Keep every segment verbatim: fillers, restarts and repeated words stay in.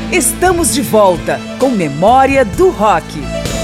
Estamos de volta com Memória do Rock.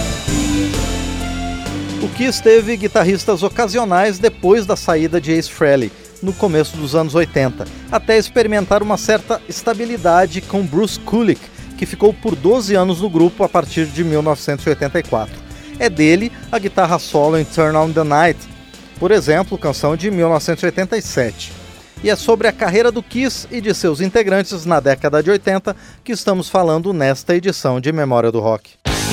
O Kiss teve guitarristas ocasionais depois da saída de Ace Frehley, no começo dos anos oitenta, até experimentar uma certa estabilidade com Bruce Kulick, que ficou por doze anos no grupo a partir de mil novecentos e oitenta e quatro. É dele a guitarra solo em Turn On The Night, por exemplo, canção de mil novecentos e oitenta e sete. E é sobre a carreira do Kiss e de seus integrantes na década de oitenta que estamos falando nesta edição de Memória do Rock.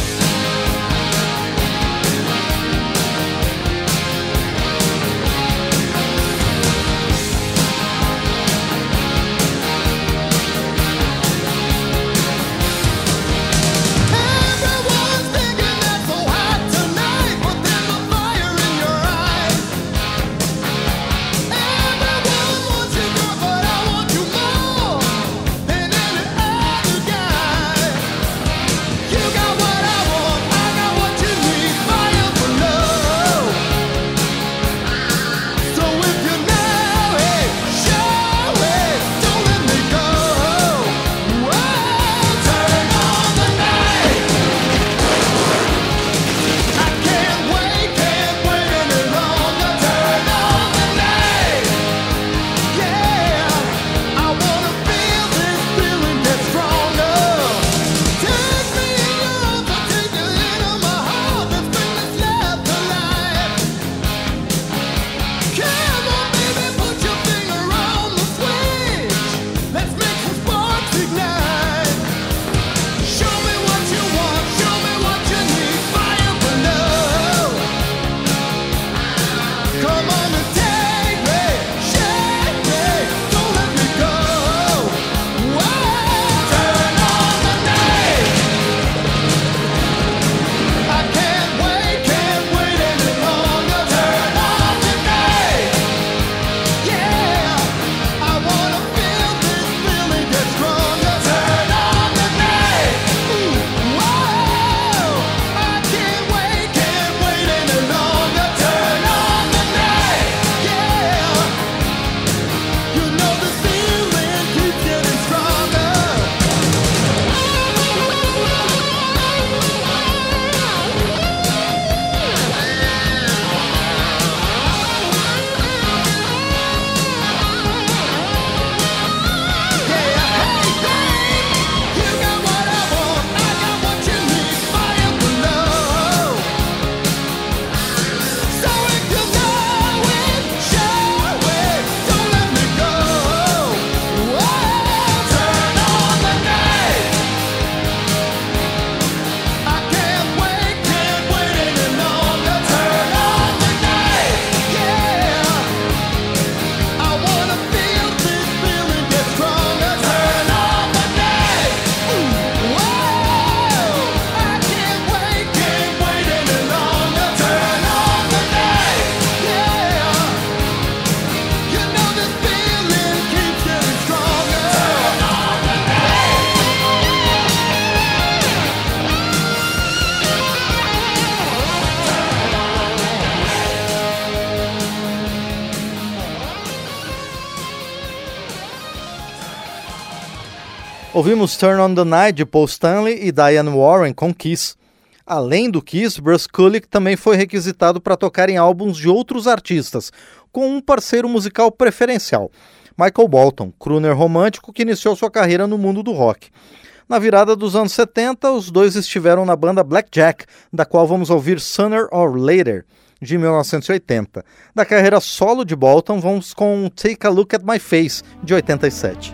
Ouvimos Turn On The Night de Paul Stanley e Diane Warren com Kiss. Além do Kiss, Bruce Kulick também foi requisitado para tocar em álbuns de outros artistas, com um parceiro musical preferencial, Michael Bolton, crooner romântico que iniciou sua carreira no mundo do rock. Na virada dos anos setenta, os dois estiveram na banda Blackjack, da qual vamos ouvir Sooner or Later, de mil novecentos e oitenta. Da carreira solo de Bolton, vamos com Take a Look at My Face, de oitenta e sete.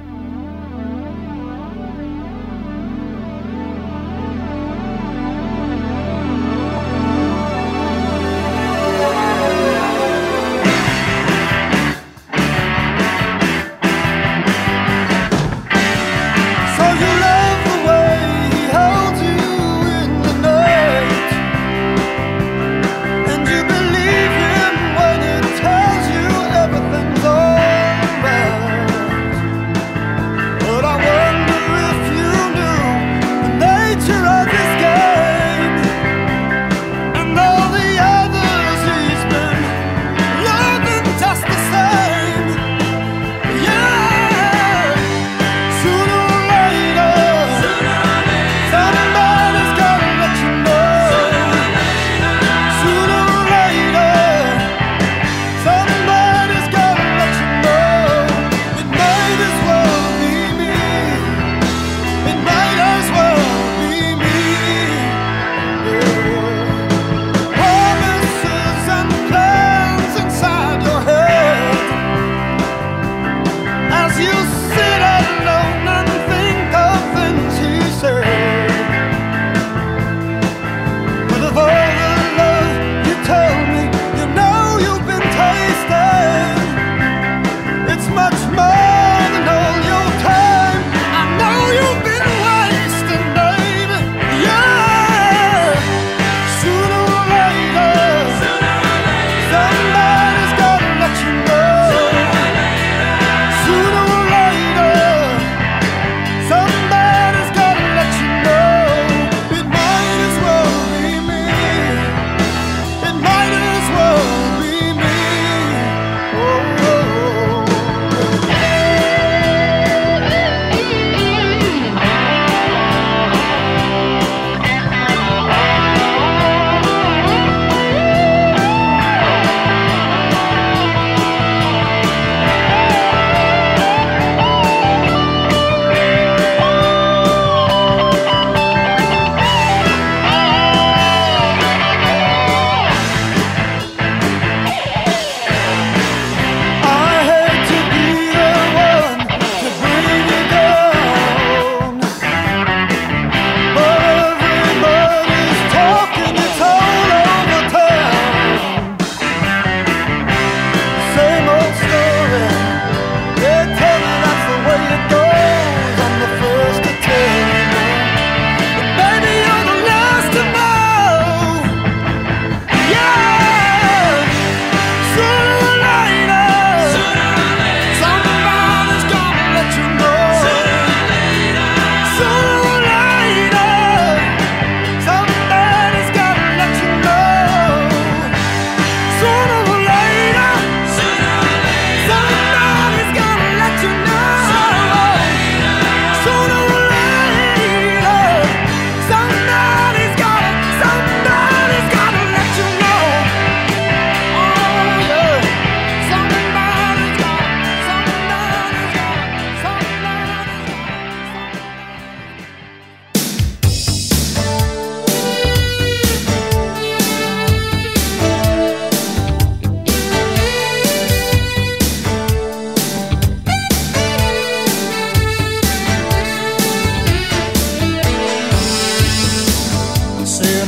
Sooner or later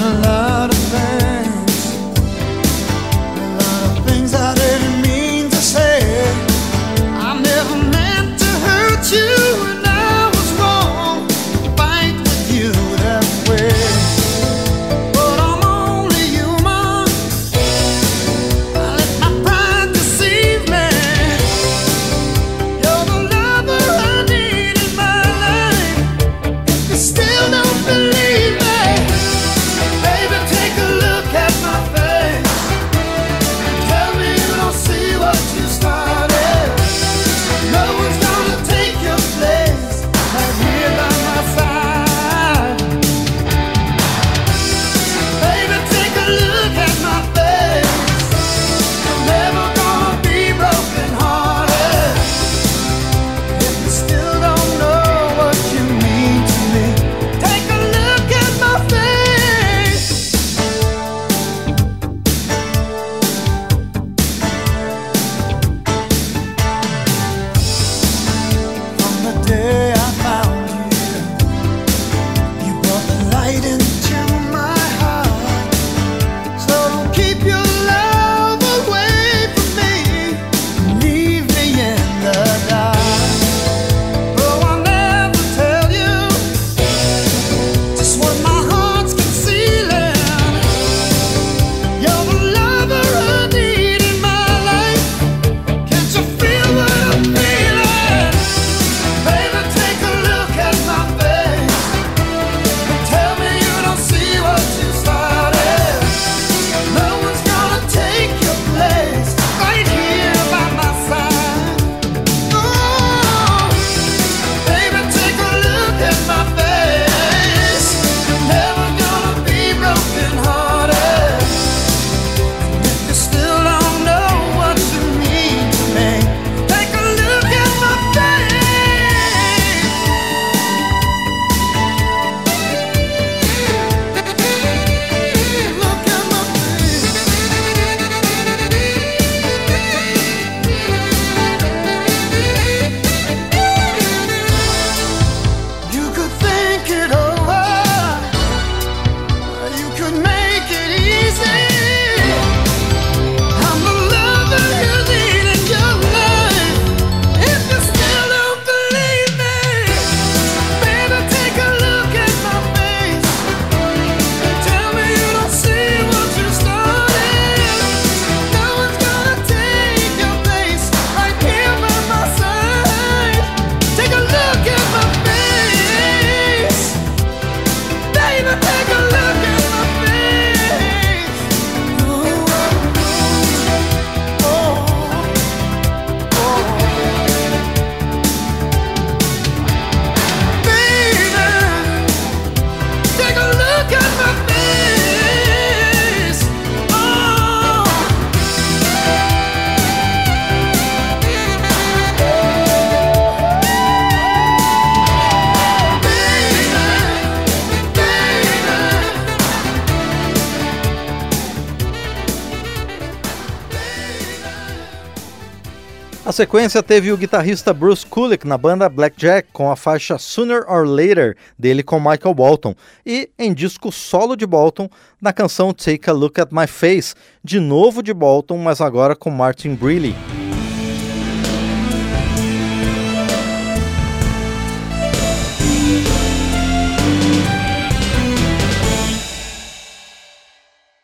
A sequência teve o guitarrista Bruce Kulick na banda Blackjack com a faixa Sooner or Later dele com Michael Bolton e em disco solo de Bolton na canção Take a Look at My Face, de novo de Bolton, mas agora com Martin Brearley.